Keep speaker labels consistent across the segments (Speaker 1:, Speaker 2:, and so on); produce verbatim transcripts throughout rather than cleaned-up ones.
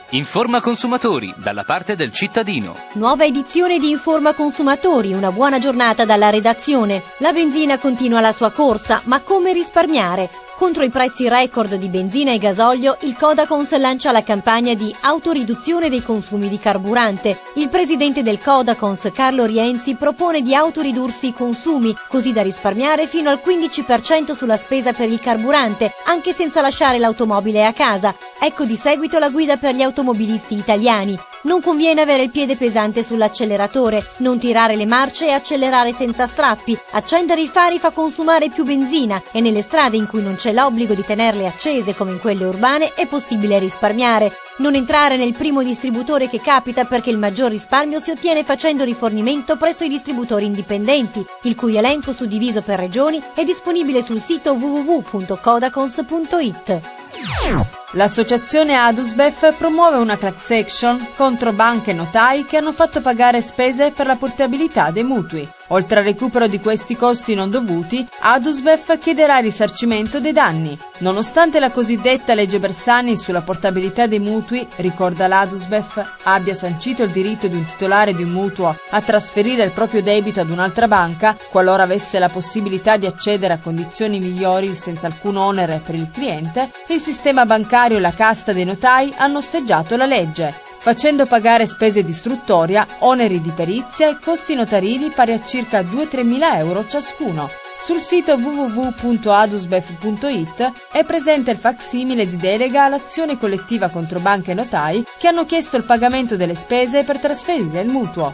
Speaker 1: Informa Consumatori, dalla parte del cittadino.
Speaker 2: Nuova edizione di Informa Consumatori, una buona giornata dalla redazione. La benzina continua la sua corsa, ma come risparmiare? Contro i prezzi record di benzina e gasolio, il Codacons lancia la campagna di autoriduzione dei consumi di carburante. Il presidente del Codacons, Carlo Rienzi, propone di autoridursi i consumi, così da risparmiare fino al quindici per cento sulla spesa per il carburante, anche senza lasciare l'automobile a casa. Ecco di seguito la guida per gli automobilisti italiani. Non conviene avere il piede pesante sull'acceleratore, non tirare le marce e accelerare senza strappi. Accendere i fari fa consumare più benzina e nelle strade in cui non c'è l'obbligo di tenerle accese come in quelle urbane è possibile risparmiare. Non entrare nel primo distributore che capita, perché il maggior risparmio si ottiene facendo rifornimento presso i distributori indipendenti, il cui elenco suddiviso per regioni è disponibile sul sito w w w punto codacons punto i t.
Speaker 3: L'associazione Adusbef promuove una class action contro banche e notai che hanno fatto pagare spese per la portabilità dei mutui. Oltre al recupero di questi costi non dovuti, Adusbef chiederà il risarcimento dei danni. Nonostante la cosiddetta legge Bersani sulla portabilità dei mutui, ricorda l'Adusbef, abbia sancito il diritto di un titolare di un mutuo a trasferire il proprio debito ad un'altra banca, qualora avesse la possibilità di accedere a condizioni migliori senza alcun onere per il cliente, il sistema bancario e la casta dei notai hanno osteggiato la legge, facendo pagare spese di istruttoria, oneri di perizia e costi notarivi pari a circa due tre mila euro ciascuno. Sul sito w w w punto adusbef punto i t è presente il facsimile di delega all'azione collettiva contro banche e notai che hanno chiesto il pagamento delle spese per trasferire il mutuo.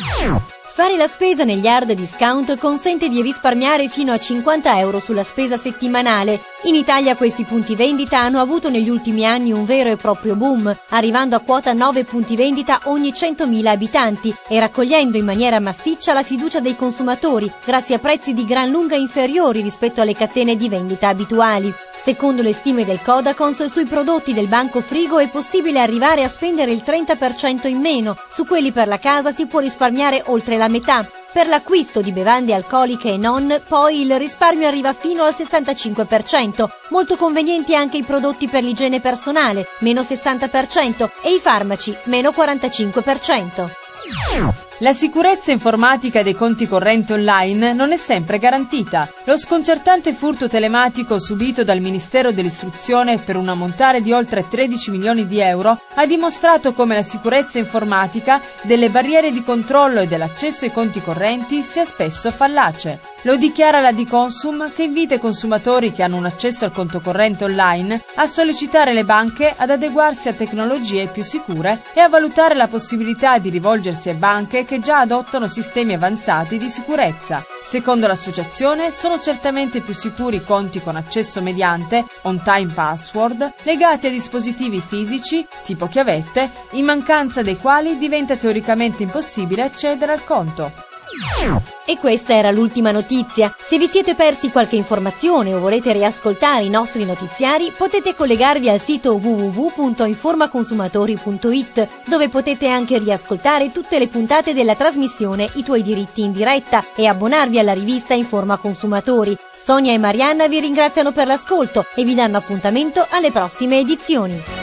Speaker 2: Fare la spesa negli hard discount consente di risparmiare fino a cinquanta euro sulla spesa settimanale. In Italia questi punti vendita hanno avuto negli ultimi anni un vero e proprio boom, arrivando a quota nove punti vendita ogni centomila abitanti e raccogliendo in maniera massiccia la fiducia dei consumatori, grazie a prezzi di gran lunga inferiori rispetto alle catene di vendita abituali. Secondo le stime del Codacons, sui prodotti del banco frigo è possibile arrivare a spendere il trenta per cento in meno, su quelli per la casa si può risparmiare oltre la metà. Per l'acquisto di bevande alcoliche e non, poi il risparmio arriva fino al sessantacinque per cento. Molto convenienti anche i prodotti per l'igiene personale, meno sessanta per cento, e i farmaci, meno quarantacinque per cento.
Speaker 3: La sicurezza informatica dei conti correnti online non è sempre garantita. Lo sconcertante furto telematico subito dal Ministero dell'Istruzione per un ammontare di oltre tredici milioni di euro ha dimostrato come la sicurezza informatica delle barriere di controllo e dell'accesso ai conti correnti sia spesso fallace. Lo dichiara la Diconsum, che invita i consumatori che hanno un accesso al conto corrente online a sollecitare le banche ad adeguarsi a tecnologie più sicure e a valutare la possibilità di rivolgersi a banche che già adottano sistemi avanzati di sicurezza. Secondo l'associazione, sono certamente più sicuri i conti con accesso mediante on-time password legati a dispositivi fisici, tipo chiavette, in mancanza dei quali diventa teoricamente impossibile accedere al conto.
Speaker 2: E questa era l'ultima notizia. Se vi siete persi qualche informazione o volete riascoltare i nostri notiziari, potete collegarvi al sito w w w punto informaconsumatori punto i t, dove potete anche riascoltare tutte le puntate della trasmissione I tuoi diritti in diretta e abbonarvi alla rivista Informa Consumatori. Sonia e Marianna vi ringraziano per l'ascolto e vi danno appuntamento alle prossime edizioni.